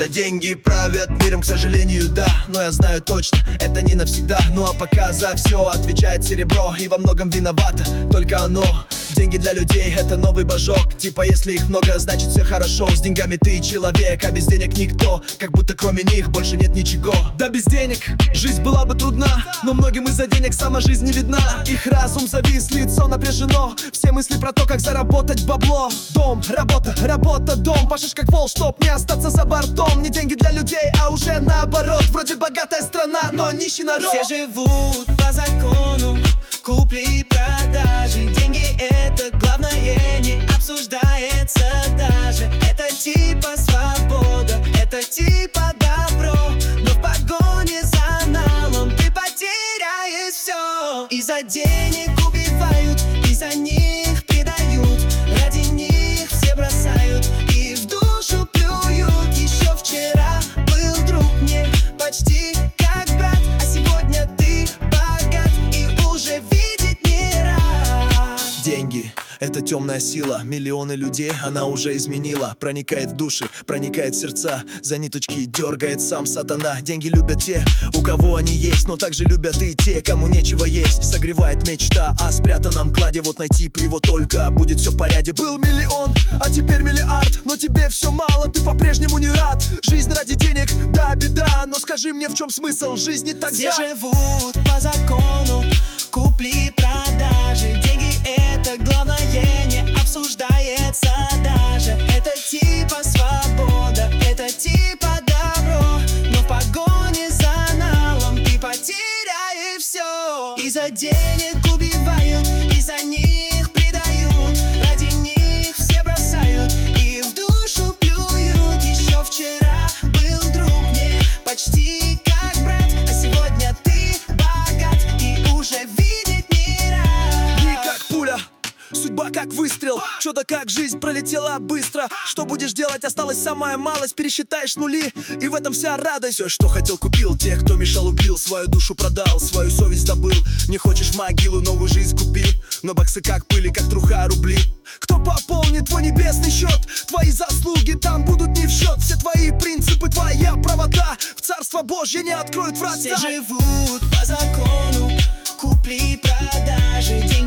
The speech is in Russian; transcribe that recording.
Когда деньги правят миром, к сожалению, да. Но я знаю точно, это не навсегда. Ну а пока за все отвечает серебро, и во многом виновато только оно. Деньги для людей — это новый божок. Типа если их много, значит все хорошо. С деньгами ты человек, а без денег никто. Как будто кроме них больше нет ничего. Да без денег жизнь была бы трудна, но многим из-за денег сама жизнь не видна. Их разум завис, лицо напряжено. Все мысли про то, как заработать бабло. Дом, работа, работа, дом. Пашешь как вол, чтоб не остаться за бортом. Не деньги для людей, а уже наоборот. Вроде богатая страна, но нищий народ. Все живут по закону купли и продажи. Деньги — это главное, не обсуждается даже. Это типа свобода, это типа добро. Но в погоне за налом ты потеряешь все. Из-за денег убивают, из-за них предают. Ради них все бросают и в душу плюют. Еще вчера был друг мне почти как брат, а сегодня ты богат и уже видеть не рад. Деньги — это темная сила, миллионы людей она уже изменила. Проникает в души, проникает в сердца, за ниточки дергает сам сатана. Деньги любят те, у кого они есть, но также любят и те, кому нечего есть. Согревает мечта о спрятанном кладе, вот найти бы его только, будет все в порядке. Был миллион, а теперь миллиард, но тебе все мало, ты по-прежнему не рад. Жизнь ради денег, да, беда, но скажи мне, в чем смысл жизни тогда? Все живут по закону купли и продажи. Деньги — это главное, не обсуждается даже. Это типа свобода, это типа добро. Но в погоне за налом ты потеряешь все. Из-за денег убивают, из-за них предают. Ради них все бросают и в душу плюют. Еще вчера был друг мне почти как брат, а сегодня ты богат и уже видеть не рад. И как пуля, судьба как выстрел. Чудо как жизнь пролетела быстро. Что будешь делать, осталась самая малость. Пересчитаешь нули, и в этом вся радость. Все, что хотел, купил, тех, кто мешал, убил. Свою душу продал, свою совесть добыл. Не хочешь могилу, новую жизнь купи. Но баксы как пыли, как труха рубли. Кто пополнит твой небесный счет? Твои заслуги там будут не в счет. Все твои принципы, твоя правота в Царство Божье не откроют врата. Все живут по закону купли и продажи. Деньги